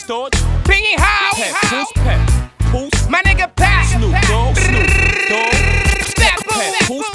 Storch, Pingy How, Poos, my nigga Pat, Snoop Dogg, Step Poos,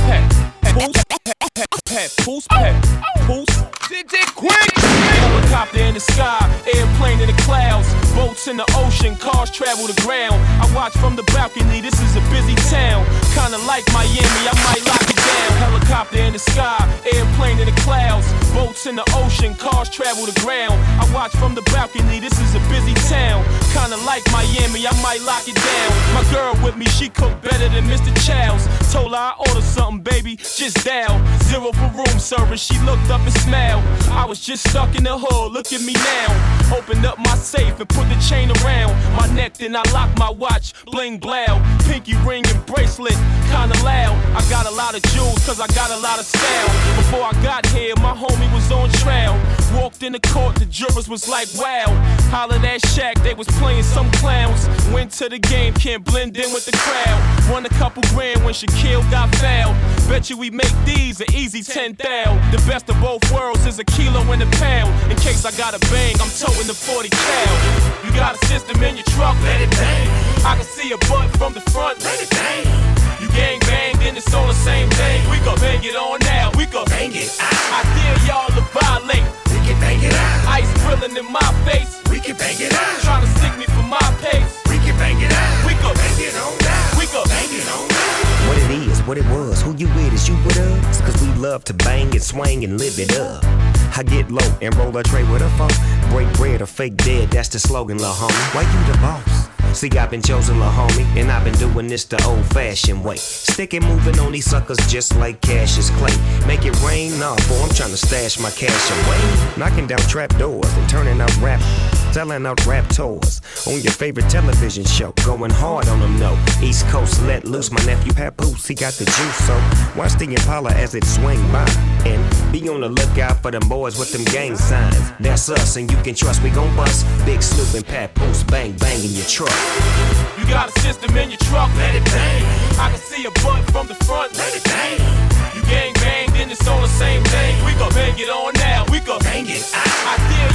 DJ Quick, helicopter in the sky, airplane in the clouds, boats in the ocean, cars travel the ground. I watch from the balcony, this is a busy town, kinda like Miami, I might lock it down. Helicopter in the sky, airplane in the clouds, boats in the ocean, cars travel the ground. I watch from the balcony, this is a busy town, kinda like Miami, I might lock it down. My girl with me, she cook better than Mr. Chow's. Told her I order something, baby, just dial 0 for room service. She looked up and smiled. I was just stuck in the hood, look at me now. Opened up my safe and put the chain around my neck, then I locked my watch, bling blow, pinky ring and bracelet, kinda loud. I got a lot of jewels, cause I got a lot of style. Before I got here, my homie was on trial. Walked in the court, the jurors was like, wow. Hollered at Shaq, they was playing some clowns. Went to the game, can't blend in with the crowd. Won a couple grand when Shaquille got fouled. Bet you we make these an easy 10,000. The best of both worlds is a kilo and a pound. In case I got a bang, I'm toting the 40 cal. You got a system in your truck, let it bang. I can see a butt from the front, let it bang. You gang bang, then it's all the same thing. We gon' bang it on now, we gon' bang it out. I dare y'all to violate. We can bang it out. Ice grilling in my face. We can bang it out. Tryna stick me for my pace. We can bang it out. We gon' bang it on now. We gon' bang it on now. What it is, what it was, who you with, is you with us? Cause we love to bang and swing and live it up. I get low and roll a tray with a phone. Break bread or fake dead, that's the slogan, la homie. Why you the boss? See, I've been chosen, la homie, and I've been doing this the old-fashioned way. Stick and moving on these suckers just like Cassius Clay. Make it rain, nah, boy, I'm trying to stash my cash away. Knocking down trap doors and turning out rap, selling out rap tours on your favorite television show. Going hard on them, no. East Coast let loose, my nephew Papoose, he got the juice, so watch the Impala as it swing by. And be on the lookout for them boys with them gang signs. That's us, and you can trust we gon' bust. Big Snoop and Papoose, bang, bang in your truck. You got a system in your truck, let it bang. I can see a butt from the front, let it bang. You gang bang, then it's all the same thing. We gon' bang it on now, we gon' bang it out. I dare